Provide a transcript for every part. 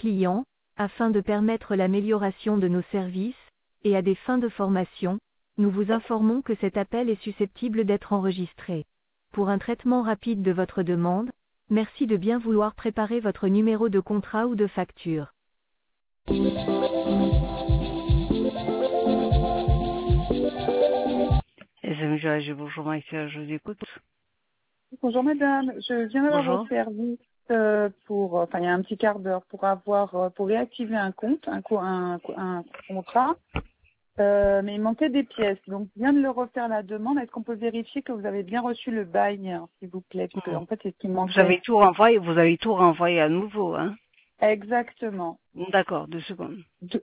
clients, afin de permettre l'amélioration de nos services, et à des fins de formation, nous vous informons que cet appel est susceptible d'être enregistré. Pour un traitement rapide de votre demande, merci de bien vouloir préparer votre numéro de contrat ou de facture. Bonjour Michael, je vous écoute. Bonjour madame, je viens d'avoir Bonjour. votre service il y a un petit quart d'heure pour réactiver un compte, un contrat, mais il manquait des pièces. Donc je viens de le refaire la demande. Est-ce qu'on peut vérifier que vous avez bien reçu le bail, s'il vous plaît, parce que en fait c'est ce qui me manquait. Vous avez tout renvoyé à nouveau, hein? Exactement. D'accord, 2 secondes.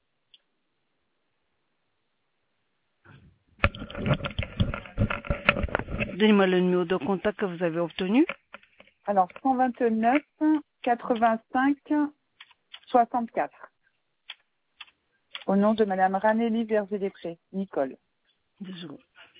Donnez-moi le numéro de contact que vous avez obtenu. Alors 129 85 64. Au nom de madame Ranelli Verzé-Després, Nicole. 2 secondes.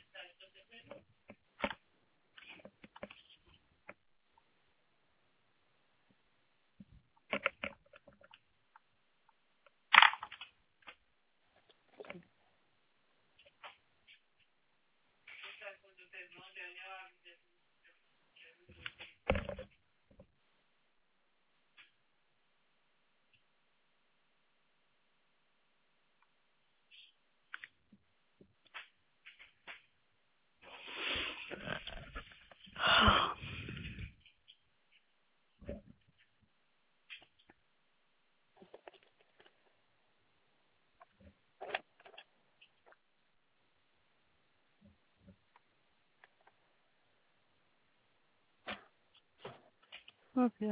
Ok.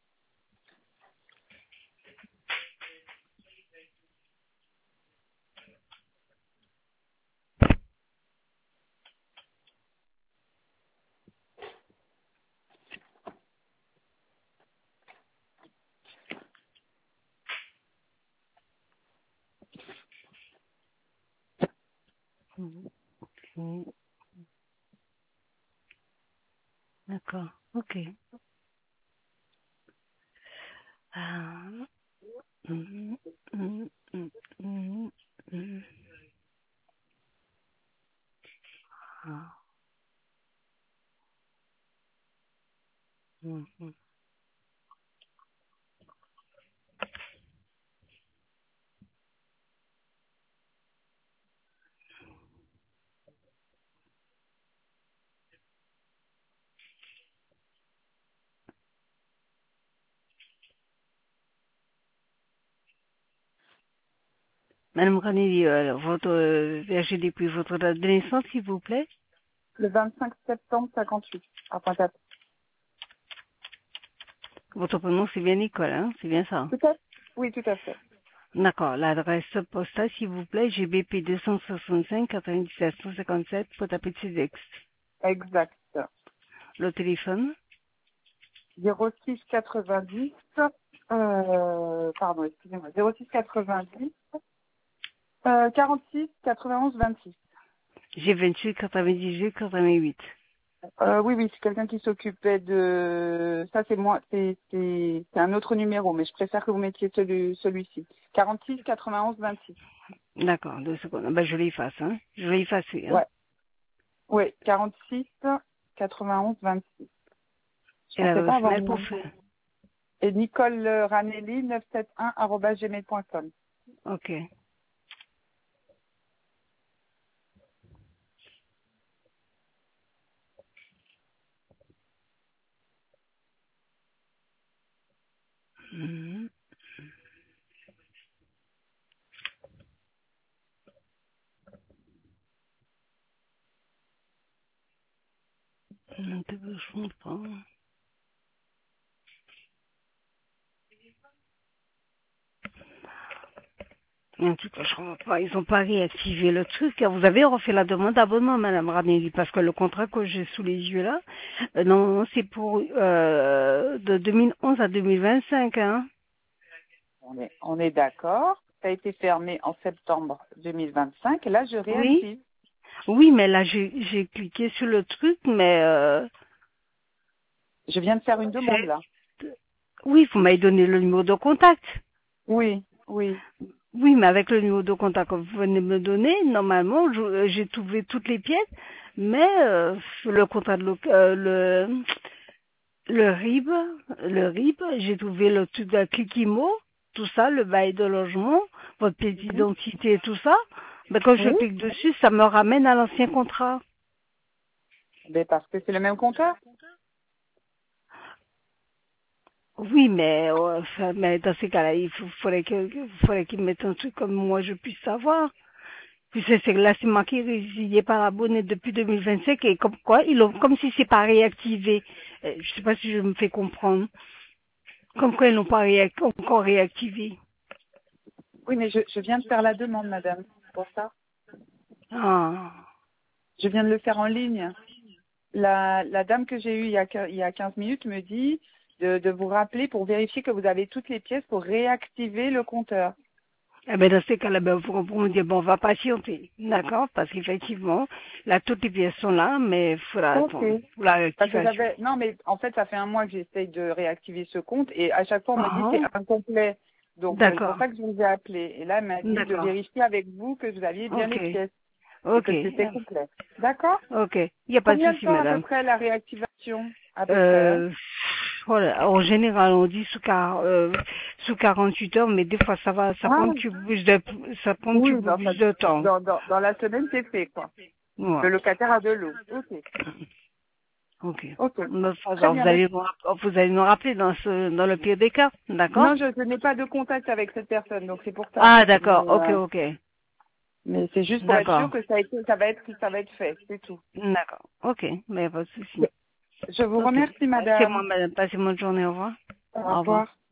D'accord, ok. Ah. Mhm, mhm, mhm, mhm, mhm. Ah. Mhm. Madame Ranelli, votre depuis votre date de naissance, s'il vous plaît. Le 25 septembre 58, à Pointe-à-Pitre. Votre prénom, c'est bien Nicole, hein? C'est bien ça? Oui, tout à fait. D'accord. L'adresse postale, s'il vous plaît, GBP 265 97 157, Pointe-à-Pitre-Cedex. Exact. Le téléphone? 06 90, excusez-moi, 06 90, 46 91 26. J'ai 28 98 88. Oui, c'est quelqu'un qui s'occupait de... Ça, c'est moi, c'est un autre numéro, mais je préfère que vous mettiez celui-ci. 46 91 26. D'accord, 2 secondes. Ben, je l'efface, hein. Je l'ai effacé, hein. Ouais. Oui, 46 91 26. Je Et pensais pas l'adresse avoir mail le pour nom. faire. Et Nicole Ranelli 971@gmail.com. Ok. Mhm. Je comprends. En tout cas, je comprends pas. Ils n'ont pas réactivé le truc. Vous avez refait la demande d'abonnement, Madame Ranelli, parce que le contrat que j'ai sous les yeux là, non, c'est pour de 2011 à 2025, hein. On est d'accord. Ça a été fermé en septembre 2025. Et là, je Oui, réactive. oui, mais là j'ai cliqué sur le truc, mais Je viens de faire une demande là. oui, vous m'avez donné le numéro de contact. Oui, oui. Oui, mais avec le numéro de contact que vous venez de me donner, normalement, j'ai trouvé toutes les pièces, mais le contrat de le RIB, j'ai trouvé le truc de Kikimo, tout ça, le bail de logement, votre pièce d'identité et tout ça. Mais quand je Oui. clique dessus, ça me ramène à l'ancien contrat. Ben parce que c'est le même compteur. Oui, mais, mais dans ces cas-là, faudrait qu'ils mettent un truc comme moi je puisse savoir. Puis c'est que là, c'est marqué résilié par abonné depuis 2025 et comme quoi, comme si c'est pas réactivé. Je sais pas si je me fais comprendre. Comme quoi, ils n'ont pas encore réactivé. Oui, mais je viens de faire la demande, madame. C'est pour ça. Ah. Je viens de le faire en ligne. La dame que j'ai eue il y a 15 minutes me dit de vous rappeler pour vérifier que vous avez toutes les pièces pour réactiver le compteur. Eh ben, dans ces cas-là, ben, vous me dire, bon, on va patienter. D'accord? Parce qu'effectivement, là, toutes les pièces sont là, mais il faudra Ok. attendre pour la Parce que réactivation. non, mais en fait, ça fait un mois que j'essaye de réactiver ce compte et à chaque fois, on me dit Ah, c'est incomplet. Donc, c'est pour d'accord. ça que je vous ai appelé. Et là, elle m'a dit de D'accord. vérifier avec vous que vous aviez bien Ok. les pièces et Ok. que c'était complet. D'accord? Ok. Il n'y a pas de Combien de souci, temps à peu madame. près la réactivation? À peu près, hein? Euh, voilà. En général, on dit sous 48 heures, mais des fois, ça Ah, prend un petit peu plus de, ça prend un petit oui, peu plus de temps. dans la semaine, c'est fait, quoi. Ouais. Le locataire a de l'eau. Ok. Ok. Ok. De toute Très façon, bien. vous allez nous rappeler dans le pire des cas. D'accord? Non, je n'ai pas de contact avec cette personne, donc c'est pour ça. Ah, d'accord. Ok, ok. Mais c'est juste pour être sûr D'accord. que ça va être fait, c'est tout. D'accord. Ok. Mais y a pas de souci. Je vous Ok. remercie, Passez-moi, madame. madame. Passez-moi une journée. Au revoir. Au Au revoir. revoir.